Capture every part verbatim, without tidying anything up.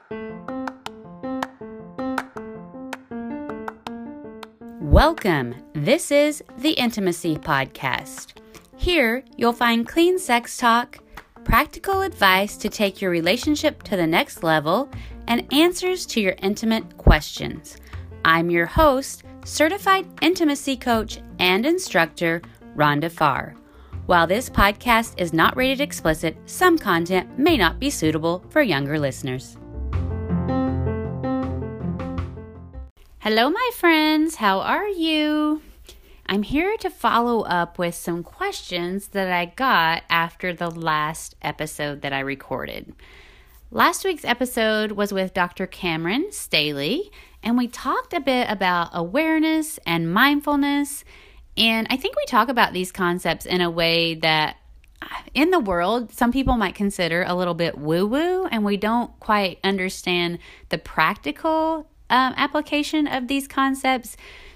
Welcome. This is the Intimacy Podcast. Here, you'll find clean sex talk, practical advice to take your relationship to the next level, and answers to your intimate questions. I'm your host, certified intimacy coach and instructor, Rhonda Farr. While this podcast is not rated explicit, some content may not be suitable for younger listeners. Hello, my friends. How are you? I'm here to follow up with some questions that I got after the last episode that I recorded. Last week's episode was with Doctor Cameron Staley, and we talked a bit about awareness and mindfulness. And I think we talk about these concepts in a way that in the world, some people might consider a little bit woo-woo, and we don't quite understand the practical Um, application of these concepts.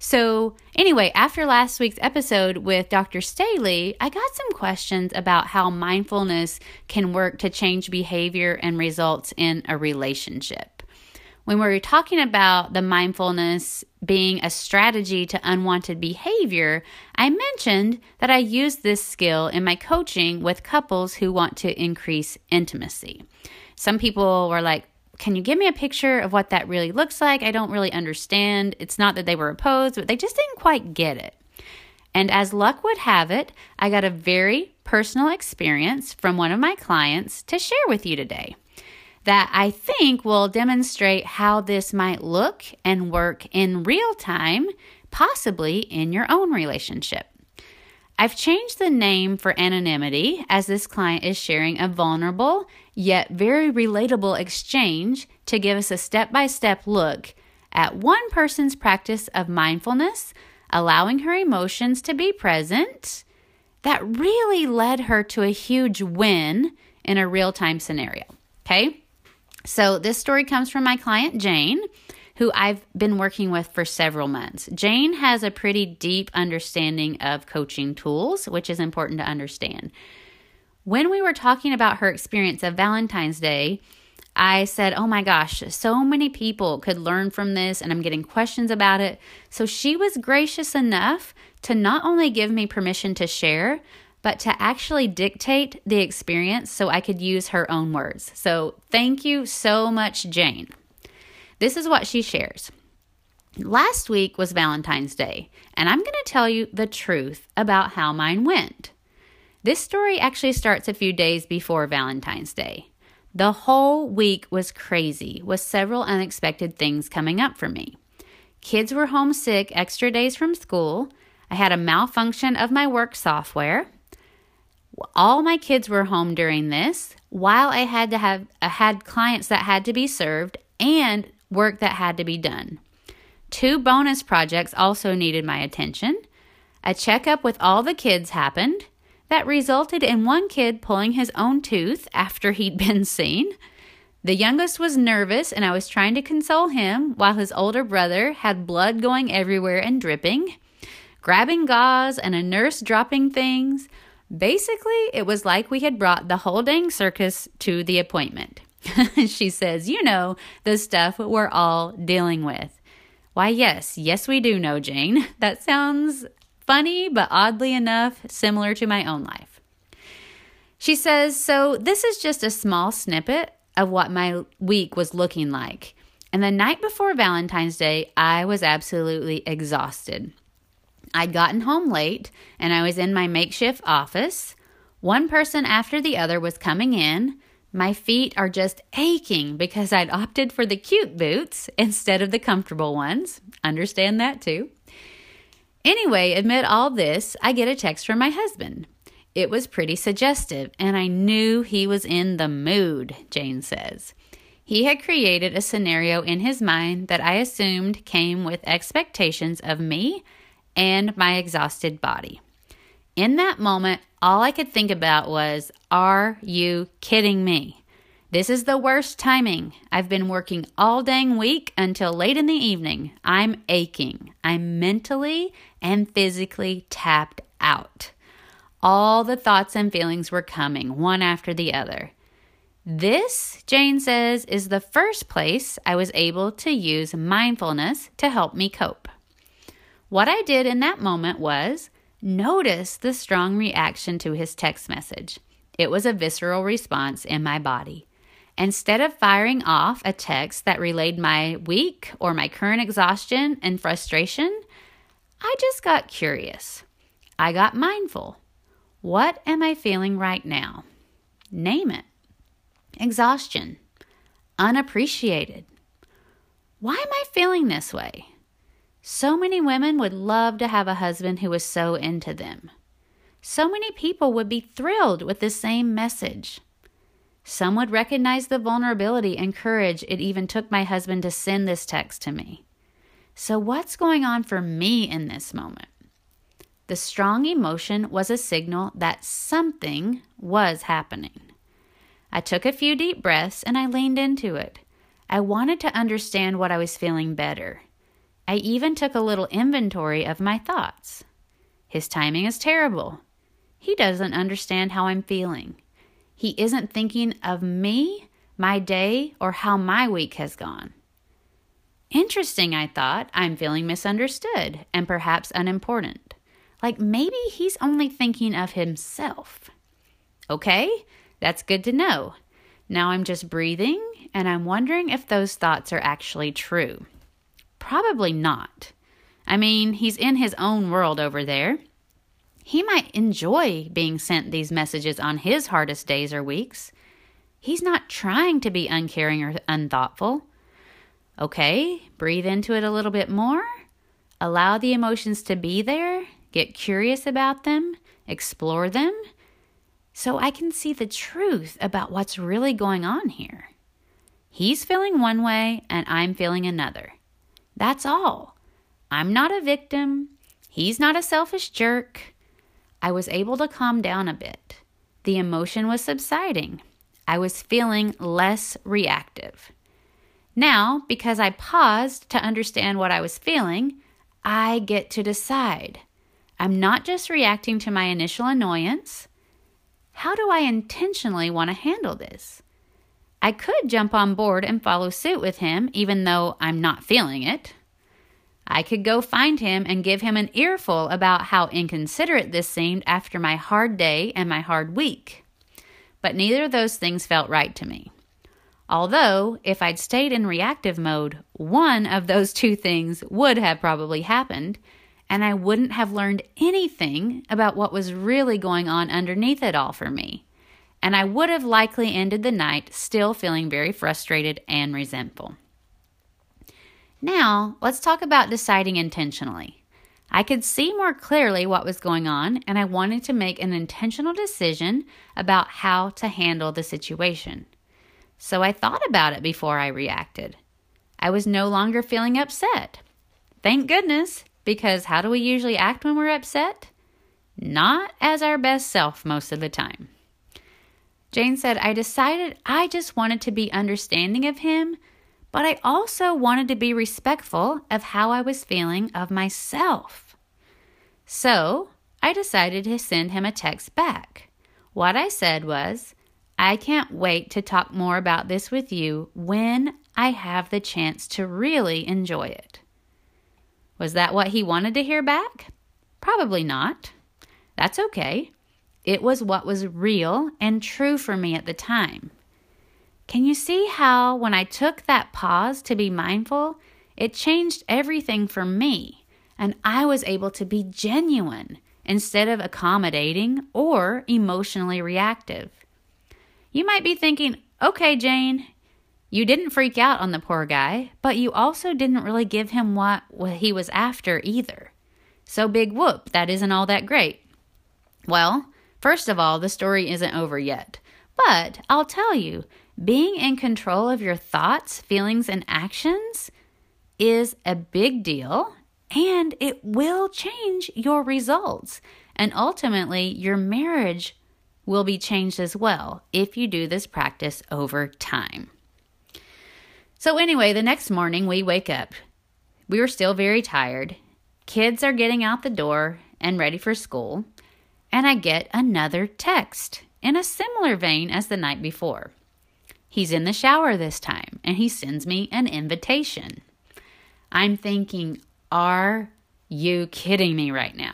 So anyway, after last week's episode with Doctor Staley, I got some questions about how mindfulness can work to change behavior and results in a relationship. When we were talking about the mindfulness being a strategy to unwanted behavior, I mentioned that I use this skill in my coaching with couples who want to increase intimacy. Some people were like, can you give me a picture of what that really looks like? I don't really understand. It's not that they were opposed, but they just didn't quite get it. And as luck would have it, I got a very personal experience from one of my clients to share with you today that I think will demonstrate how this might look and work in real time, possibly in your own relationship. I've changed the name for anonymity as this client is sharing a vulnerable yet very relatable exchange to give us a step-by-step look at one person's practice of mindfulness, allowing her emotions to be present, that really led her to a huge win in a real-time scenario. Okay? So this story comes from my client, Jane, who I've been working with for several months. Jane has a pretty deep understanding of coaching tools, which is important to understand. When we were talking about her experience of Valentine's Day, I said, oh my gosh, so many people could learn from this, and I'm getting questions about it. So she was gracious enough to not only give me permission to share, but to actually dictate the experience so I could use her own words. So thank you so much, Jane. This is what she shares. Last week was Valentine's Day, and I'm going to tell you the truth about how mine went. This story actually starts a few days before Valentine's Day. The whole week was crazy, with several unexpected things coming up for me. Kids were homesick extra days from school. I had a malfunction of my work software. All my kids were home during this, while I had to have I had clients that had to be served and work that had to be done. Two bonus projects also needed my attention. A checkup with all the kids happened. That resulted in one kid pulling his own tooth after he'd been seen. The youngest was nervous, and I was trying to console him while his older brother had blood going everywhere and dripping. Grabbing gauze and a nurse dropping things. Basically, it was like we had brought the whole dang circus to the appointment. She says, you know, the stuff we're all dealing with. Why, yes, yes we do know, Jane. That sounds funny, but oddly enough, similar to my own life. She says, so this is just a small snippet of what my week was looking like. And the night before Valentine's Day, I was absolutely exhausted. I'd gotten home late, and I was in my makeshift office. One person after the other was coming in. My feet are just aching because I'd opted for the cute boots instead of the comfortable ones. Understand that too. Anyway, amid all this, I get a text from my husband. It was pretty suggestive, and I knew he was in the mood, Jane says. He had created a scenario in his mind that I assumed came with expectations of me and my exhausted body. In that moment, all I could think about was, are you kidding me? This is the worst timing. I've been working all dang week until late in the evening. I'm aching. I'm mentally and physically tapped out. All the thoughts and feelings were coming, one after the other. This, Jane says, is the first place I was able to use mindfulness to help me cope. What I did in that moment was notice the strong reaction to his text message. It was a visceral response in my body. Instead of firing off a text that relayed my week or my current exhaustion and frustration, I just got curious. I got mindful. What am I feeling right now? Name it. Exhaustion. Unappreciated. Why am I feeling this way? So many women would love to have a husband who was so into them. So many people would be thrilled with the same message. Some would recognize the vulnerability and courage it even took my husband to send this text to me. So what's going on for me in this moment? The strong emotion was a signal that something was happening. I took a few deep breaths and I leaned into it. I wanted to understand what I was feeling better. I even took a little inventory of my thoughts. His timing is terrible. He doesn't understand how I'm feeling. He isn't thinking of me, my day, or how my week has gone. Interesting, I thought. I'm feeling misunderstood and perhaps unimportant. Like maybe he's only thinking of himself. Okay, that's good to know. Now I'm just breathing and I'm wondering if those thoughts are actually true. Probably not. I mean, he's in his own world over there. He might enjoy being sent these messages on his hardest days or weeks. He's not trying to be uncaring or unthoughtful. Okay, breathe into it a little bit more. Allow the emotions to be there. Get curious about them. Explore them. So I can see the truth about what's really going on here. He's feeling one way and I'm feeling another. That's all. I'm not a victim. He's not a selfish jerk. I was able to calm down a bit. The emotion was subsiding. I was feeling less reactive. Now, because I paused to understand what I was feeling, I get to decide. I'm not just reacting to my initial annoyance. How do I intentionally want to handle this? I could jump on board and follow suit with him, even though I'm not feeling it. I could go find him and give him an earful about how inconsiderate this seemed after my hard day and my hard week. But neither of those things felt right to me. Although, if I'd stayed in reactive mode, one of those two things would have probably happened, and I wouldn't have learned anything about what was really going on underneath it all for me. And I would have likely ended the night still feeling very frustrated and resentful. Now, let's talk about deciding intentionally. I could see more clearly what was going on, and I wanted to make an intentional decision about how to handle the situation. So I thought about it before I reacted. I was no longer feeling upset. Thank goodness, because how do we usually act when we're upset? Not as our best self most of the time. Jane said, I decided I just wanted to be understanding of him, but I also wanted to be respectful of how I was feeling of myself. So I decided to send him a text back. What I said was, I can't wait to talk more about this with you when I have the chance to really enjoy it. Was that what he wanted to hear back? Probably not. That's okay. It was what was real and true for me at the time. Can you see how when I took that pause to be mindful, it changed everything for me, and I was able to be genuine instead of accommodating or emotionally reactive. You might be thinking, okay, Jane, you didn't freak out on the poor guy, but you also didn't really give him what he was after either. So big whoop, that isn't all that great. Well, first of all, the story isn't over yet, but I'll tell you, being in control of your thoughts, feelings, and actions is a big deal, and it will change your results. And ultimately, your marriage will be changed as well if you do this practice over time. So anyway, the next morning we wake up. We were still very tired. Kids are getting out the door and ready for school. And I get another text in a similar vein as the night before. He's in the shower this time, and he sends me an invitation. I'm thinking, are you kidding me right now?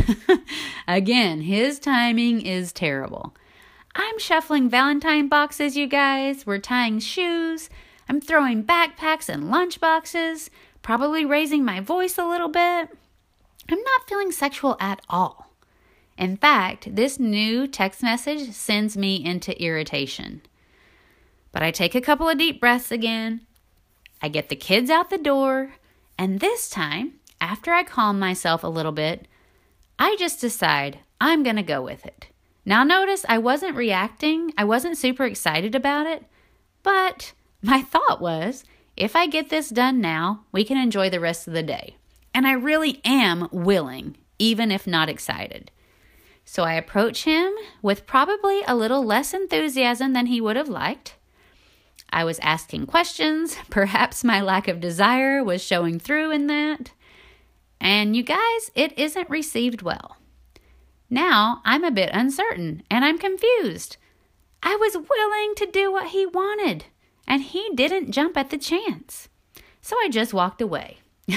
Again, his timing is terrible. I'm shuffling Valentine boxes, you guys. We're tying shoes. I'm throwing backpacks and lunch boxes, probably raising my voice a little bit. I'm not feeling sexual at all. In fact, this new text message sends me into irritation. But I take a couple of deep breaths again. I get the kids out the door. And this time, after I calm myself a little bit, I just decide I'm going to go with it. Now notice I wasn't reacting. I wasn't super excited about it. But my thought was, if I get this done now, we can enjoy the rest of the day. And I really am willing, even if not excited. So I approach him with probably a little less enthusiasm than he would have liked. I was asking questions. Perhaps my lack of desire was showing through in that. And you guys, it isn't received well. Now I'm a bit uncertain and I'm confused. I was willing to do what he wanted, and he didn't jump at the chance. So I just walked away.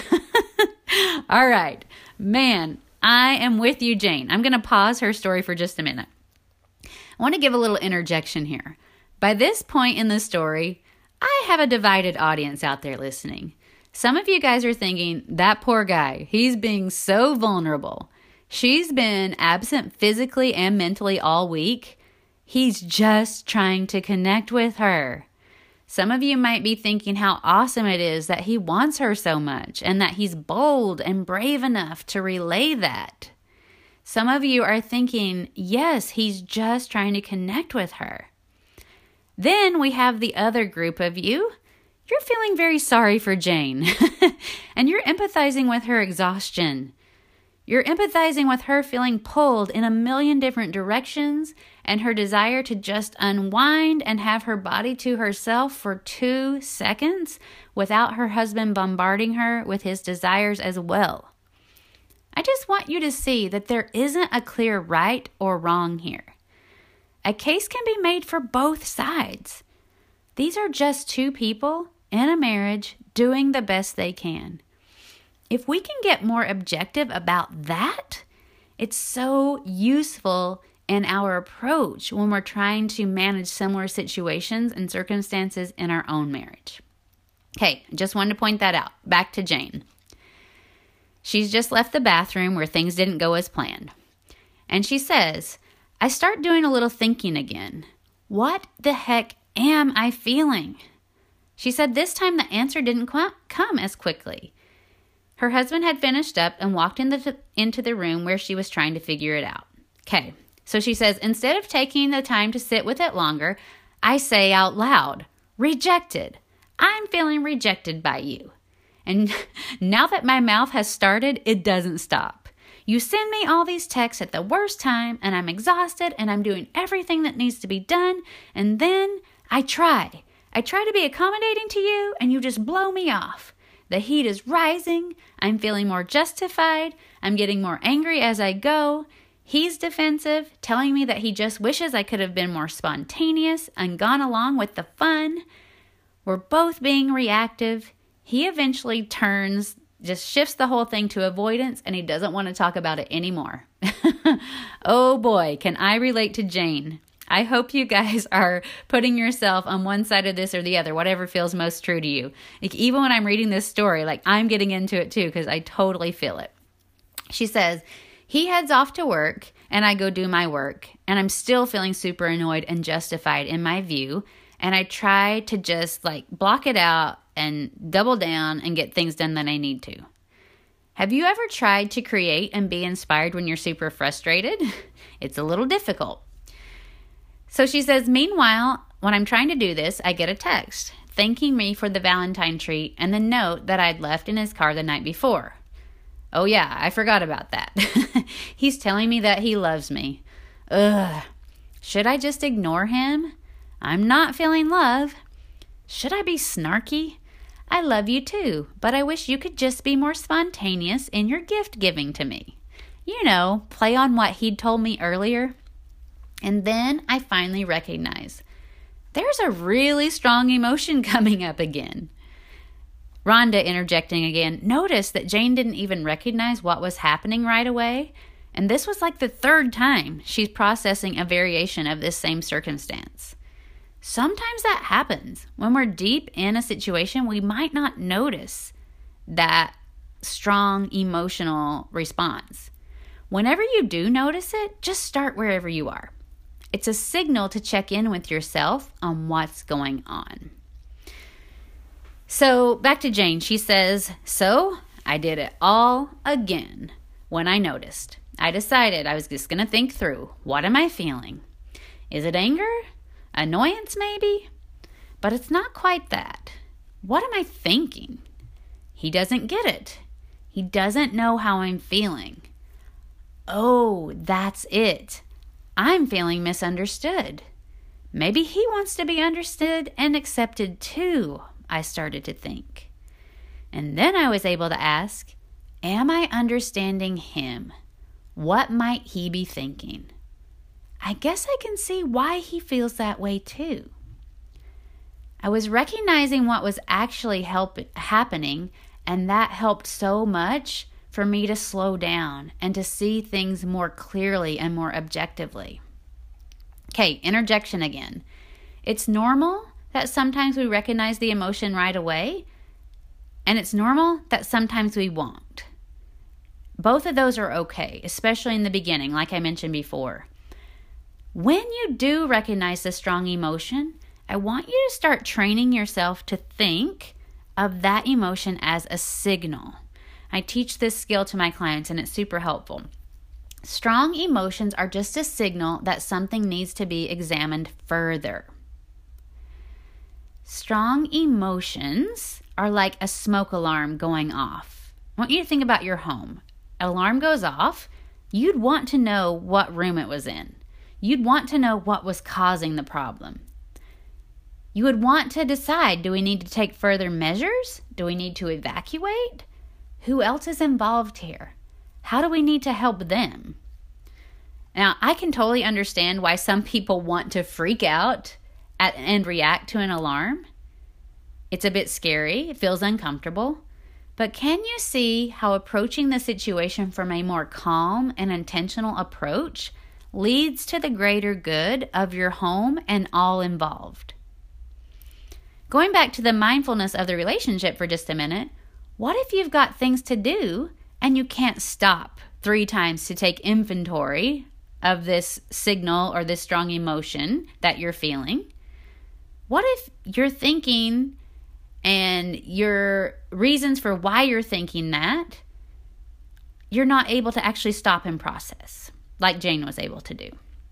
All right, man, I am with you, Jane. I'm going to pause her story for just a minute. I want to give a little interjection here. By this point in the story, I have a divided audience out there listening. Some of you guys are thinking, that poor guy, he's being so vulnerable. She's been absent physically and mentally all week. He's just trying to connect with her. Some of you might be thinking how awesome it is that he wants her so much and that he's bold and brave enough to relay that. Some of you are thinking, yes, he's just trying to connect with her. Then we have the other group of you. You're feeling very sorry for Jane, and you're empathizing with her exhaustion. You're empathizing with her feeling pulled in a million different directions and her desire to just unwind and have her body to herself for two seconds without her husband bombarding her with his desires as well. I just want you to see that there isn't a clear right or wrong here. A case can be made for both sides. These are just two people in a marriage doing the best they can. If we can get more objective about that, it's so useful in our approach when we're trying to manage similar situations and circumstances in our own marriage. Okay, just wanted to point that out. Back to Jane. She's just left the bathroom where things didn't go as planned. And she says, I start doing a little thinking again. What the heck am I feeling? She said this time the answer didn't qu- come as quickly. Her husband had finished up and walked in the, into the room where she was trying to figure it out. Okay, so she says, instead of taking the time to sit with it longer, I say out loud, rejected. I'm feeling rejected by you. And now that my mouth has started, it doesn't stop. You send me all these texts at the worst time, and I'm exhausted, and I'm doing everything that needs to be done, and then I try. I try to be accommodating to you, and you just blow me off. The heat is rising. I'm feeling more justified. I'm getting more angry as I go. He's defensive, telling me that he just wishes I could have been more spontaneous and gone along with the fun. We're both being reactive. He eventually turns, just shifts the whole thing to avoidance, and he doesn't want to talk about it anymore. Oh boy, can I relate to Jane. I hope you guys are putting yourself on one side of this or the other, whatever feels most true to you. Like, even when I'm reading this story, like, I'm getting into it too because I totally feel it. She says, he heads off to work and I go do my work, and I'm still feeling super annoyed and justified in my view, and I try to just like block it out and double down and get things done that I need to. Have you ever tried to create and be inspired when you're super frustrated? It's a little difficult. So she says, meanwhile, when I'm trying to do this, I get a text thanking me for the Valentine treat and the note that I'd left in his car the night before. Oh yeah, I forgot about that. He's telling me that he loves me. Ugh. Should I just ignore him? I'm not feeling love. Should I be snarky? I love you too, but I wish you could just be more spontaneous in your gift giving to me. You know, play on what he'd told me earlier. And then I finally recognize there's a really strong emotion coming up again. Rhonda, interjecting again, noticed that Jane didn't even recognize what was happening right away, and this was like the third time she's processing a variation of this same circumstance. Sometimes that happens. When we're deep in a situation, we might not notice that strong emotional response. Whenever you do notice it, just start wherever you are. It's a signal to check in with yourself on what's going on. So back to Jane, she says, so I did it all again when I noticed. I decided I was just going to think through, what am I feeling? Is it anger? Annoyance maybe? But it's not quite that. What am I thinking? He doesn't get it. He doesn't know how I'm feeling. Oh, that's it. I'm feeling misunderstood. Maybe he wants to be understood and accepted too, I started to think. And then I was able to ask, am I understanding him? What might he be thinking? I guess I can see why he feels that way too. I was recognizing what was actually help- happening, and that helped so much for me to slow down and to see things more clearly and more objectively. Okay, interjection again. It's normal that sometimes we recognize the emotion right away, and it's normal that sometimes we won't. Both of those are okay, especially in the beginning, like I mentioned before. When you do recognize the strong emotion, I want you to start training yourself to think of that emotion as a signal. I teach this skill to my clients, and it's super helpful. Strong emotions are just a signal that something needs to be examined further. Strong emotions are like a smoke alarm going off. I want you to think about your home. An alarm goes off, you'd want to know what room it was in. You'd want to know what was causing the problem. You would want to decide, do we need to take further measures? Do we need to evacuate? Who else is involved here? How do we need to help them? Now, I can totally understand why some people want to freak out at, and react to an alarm. It's a bit scary. It feels uncomfortable. But can you see how approaching the situation from a more calm and intentional approach leads to the greater good of your home and all involved? Going back to the mindfulness of the relationship for just a minute, what if you've got things to do and you can't stop three times to take inventory of this signal or this strong emotion that you're feeling? What if you're thinking and your reasons for why you're thinking that, you're not able to actually stop and process like Jane was able to do?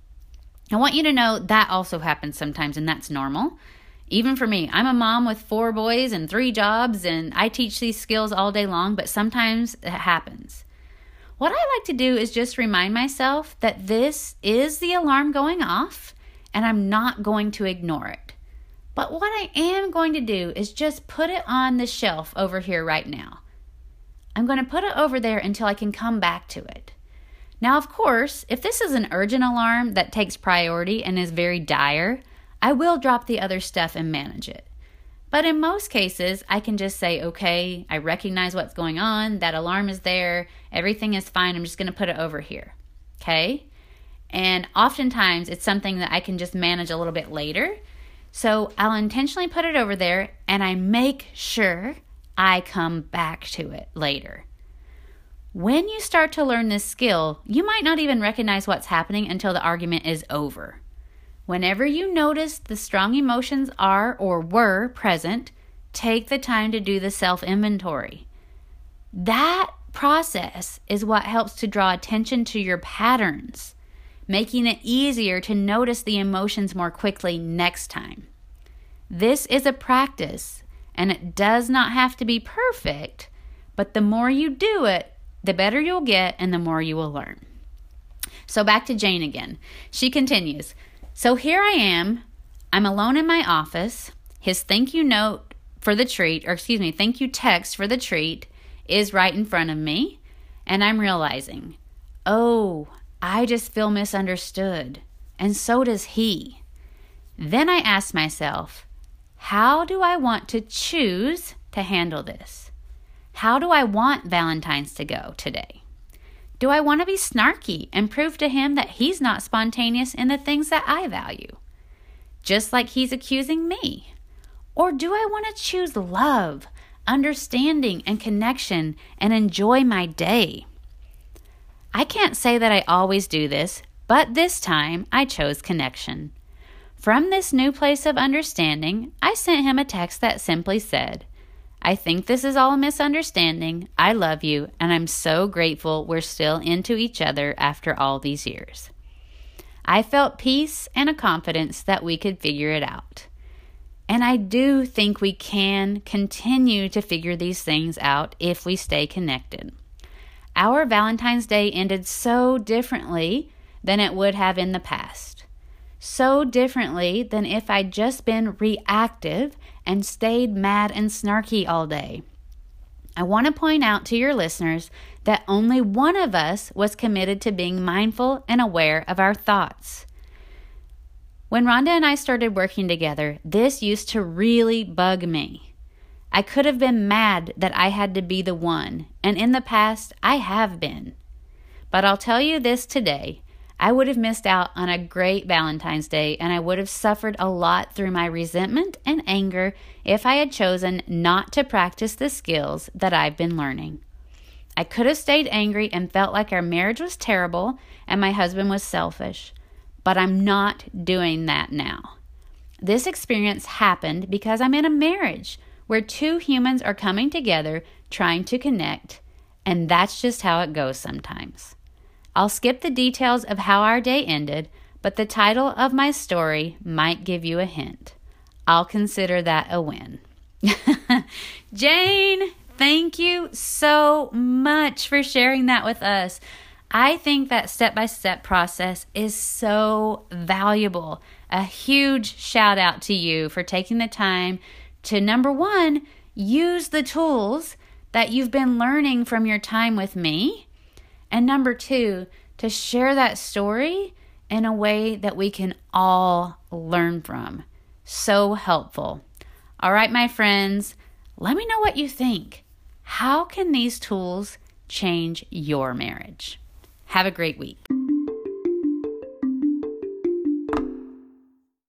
I want you to know that also happens sometimes, and that's normal. Even for me, I'm a mom with four boys and three jobs, and I teach these skills all day long, but sometimes it happens. What I like to do is just remind myself that this is the alarm going off, and I'm not going to ignore it. But what I am going to do is just put it on the shelf over here right now. I'm going to put it over there until I can come back to it. Now, of course, if this is an urgent alarm that takes priority and is very dire, I will drop the other stuff and manage it. But in most cases, I can just say, okay, I recognize what's going on. That alarm is there. Everything is fine. I'm just going to put it over here. Okay? And oftentimes, it's something that I can just manage a little bit later. So I'll intentionally put it over there, and I make sure I come back to it later. When you start to learn this skill, you might not even recognize what's happening until the argument is over. Whenever you notice the strong emotions are or were present, take the time to do the self-inventory. That process is what helps to draw attention to your patterns, making it easier to notice the emotions more quickly next time. This is a practice, and it does not have to be perfect, but the more you do it, the better you'll get and the more you will learn. So back to Jane again. She continues, so here I am, I'm alone in my office. His thank you note for the treat, or excuse me, thank you text for the treat is right in front of me. And I'm realizing, oh, I just feel misunderstood. And so does he. Then I asked myself, how do I want to choose to handle this? How do I want Valentine's to go today? Do I want to be snarky and prove to him that he's not spontaneous in the things that I value, just like he's accusing me? Or do I want to choose love, understanding, and connection and enjoy my day? I can't say that I always do this, but this time I chose connection. From this new place of understanding, I sent him a text that simply said, I think this is all a misunderstanding. I love you, and I'm so grateful we're still into each other after all these years. I felt peace and a confidence that we could figure it out. And I do think we can continue to figure these things out if we stay connected. Our Valentine's Day ended so differently than it would have in the past. So differently than if I'd just been reactive and stayed mad and snarky all day. I want to point out to your listeners that only one of us was committed to being mindful and aware of our thoughts. When Rhonda and I started working together, this used to really bug me. I could have been mad that I had to be the one, and in the past, I have been. But I'll tell you this today, I would have missed out on a great Valentine's Day, and I would have suffered a lot through my resentment and anger if I had chosen not to practice the skills that I've been learning. I could have stayed angry and felt like our marriage was terrible and my husband was selfish, but I'm not doing that now. This experience happened because I'm in a marriage where two humans are coming together trying to connect, and that's just how it goes sometimes. I'll skip the details of how our day ended, but the title of my story might give you a hint. I'll consider that a win. Jane, thank you so much for sharing that with us. I think that step-by-step process is so valuable. A huge shout out to you for taking the time to, number one, use the tools that you've been learning from your time with me. And number two, to share that story in a way that we can all learn from. So helpful. All right, my friends, let me know what you think. How can these tools change your marriage? Have a great week.